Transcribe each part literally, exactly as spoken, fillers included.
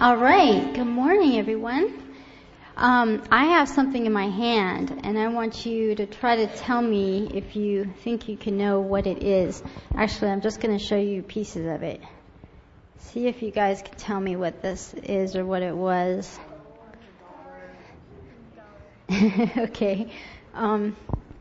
All right. Good morning, everyone. Um, I have something in my hand, and I want you to try to tell me if you think you can know what it is. Actually, I'm just going to show you pieces of it. See if you guys can tell me what this is or what it was. Okay. Um,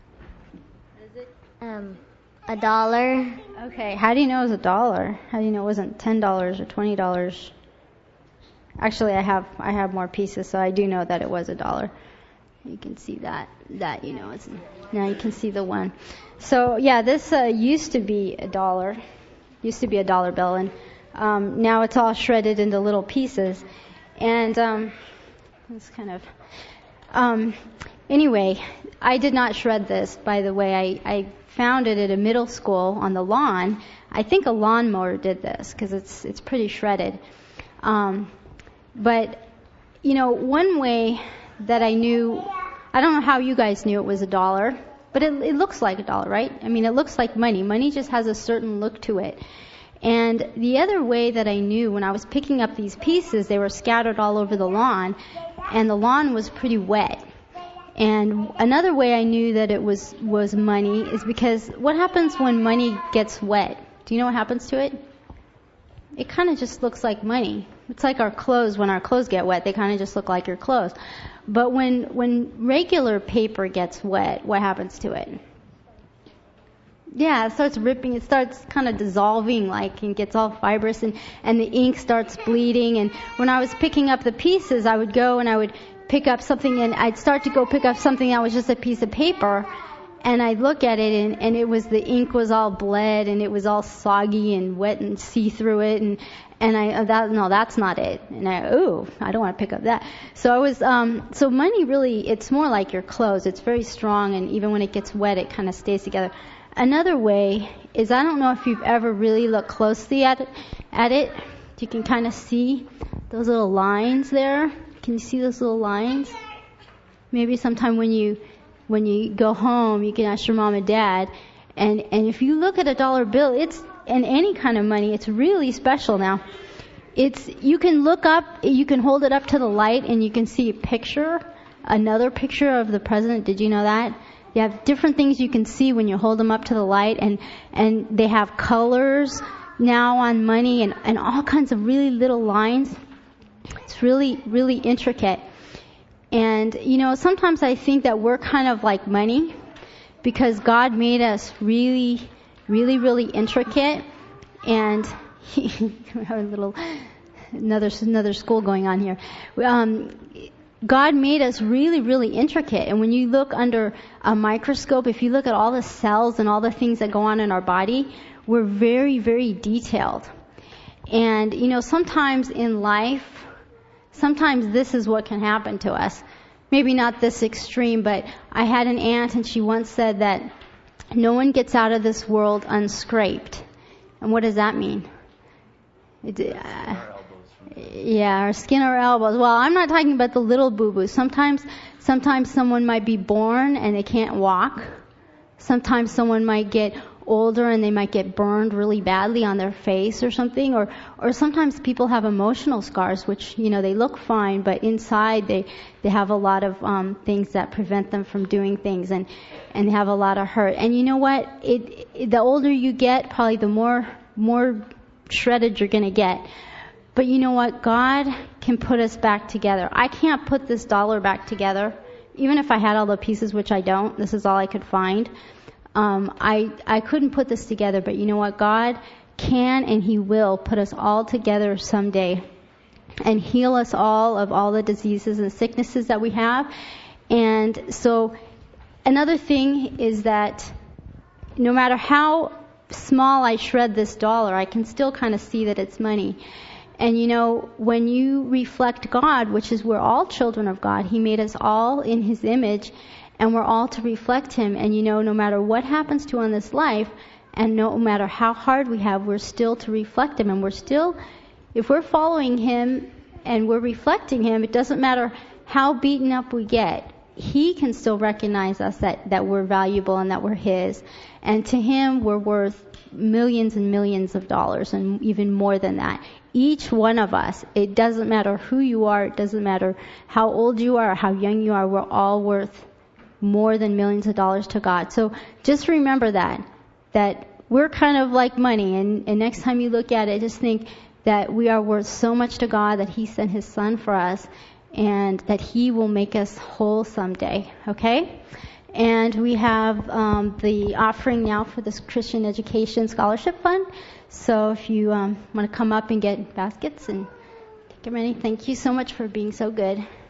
is it um, a dollar? Okay. How do you know it was a dollar? How do you know it wasn't ten dollars or twenty dollars? Actually, I have I have more pieces, so I do know that it was a dollar. You can see that that you know it's now you can see the one. So yeah, this uh, used to be a dollar, used to be a dollar bill, and um, now it's all shredded into little pieces. And um, it's kind of um, anyway. I did not shred this, by the way. I, I found it at a middle school on the lawn. I think a lawnmower did this because it's it's pretty shredded. Um, But, you know, one way that I knew, I don't know how you guys knew it was a dollar, but it, it looks like a dollar, right? I mean, it looks like money. Money just has a certain look to it. And the other way that I knew, when I was picking up these pieces, they were scattered all over the lawn, and the lawn was pretty wet. And another way I knew that it was, was money is because what happens when money gets wet? Do you know what happens to it? It kind of just looks like money. It's like our clothes. When our clothes get wet, they kind of just look like your clothes. But when when regular paper gets wet, what happens to it? Yeah, it starts ripping. It starts kind of dissolving, like, and gets all fibrous, and, and the ink starts bleeding. And when I was picking up the pieces, I would go and I would pick up something, and I'd start to go pick up something that was just a piece of paper. And I'd look at it, and, and it was the ink was all bled, and it was all soggy and wet and see through it, and and I that no, that's not it. And I oh, I don't want to pick up that. So I was um so money really, it's more like your clothes. It's very strong, and even when it gets wet, it kind of stays together. Another way is, I don't know if you've ever really looked closely at it, at it. You can kind of see those little lines there. Can you see those little lines? Maybe sometime when you When you go home, you can ask your mom and dad. And, and if you look at a dollar bill, it's, and any kind of money, it's really special now. It's, you can look up, you can hold it up to the light and you can see a picture, another picture of the president. Did you know that? You have different things you can see when you hold them up to the light, and, and they have colors now on money, and, and all kinds of really little lines. It's really, really intricate. And, you know, sometimes I think that we're kind of like money because God made us really, really, really intricate. And we have a little, another, another school going on here. Um, God made us really, really intricate. And when you look under a microscope, if you look at all the cells and all the things that go on in our body, we're very, very detailed. And, you know, sometimes in life, sometimes this is what can happen to us. Maybe not this extreme, but I had an aunt, and she once said that no one gets out of this world unscraped. And what does that mean? It, uh, yeah, our skin or elbows. Well, I'm not talking about the little boo-boos. Sometimes, sometimes someone might be born and they can't walk. Sometimes someone might get older and they might get burned really badly on their face or something, or or sometimes people have emotional scars, which, you know, they look fine, but inside they they have a lot of um things that prevent them from doing things, and and they have a lot of hurt. And you know what, it, it the older you get, probably the more more shredded you're going to get. But you know what, God can put us back together. I can't put this dollar back together, even if I had all the pieces, which I don't. This is all I could find. Um, I, I couldn't put this together, but you know what? God can and He will put us all together someday and heal us all of all the diseases and sicknesses that we have. And so another thing is that no matter how small I shred this dollar, I can still kind of see that it's money. And you know, when you reflect God, which is we're all children of God, He made us all in His image, and we're all to reflect Him. And you know, no matter what happens to us in this life, and no matter how hard we have, we're still to reflect Him. And we're still, if we're following Him and we're reflecting Him, it doesn't matter how beaten up we get. He can still recognize us, that, that we're valuable and that we're His. And to Him, we're worth millions and millions of dollars, and even more than that. Each one of us, it doesn't matter who you are, it doesn't matter how old you are or how young you are, we're all worth more than millions of dollars to God. So just remember that, that we're kind of like money, and, and next time you look at it, just think that we are worth so much to God that He sent His Son for us, and that He will make us whole someday, okay? And we have um, the offering now for this Christian Education Scholarship Fund. So if you um, want to come up and get baskets and take them ready, thank you so much for being so good.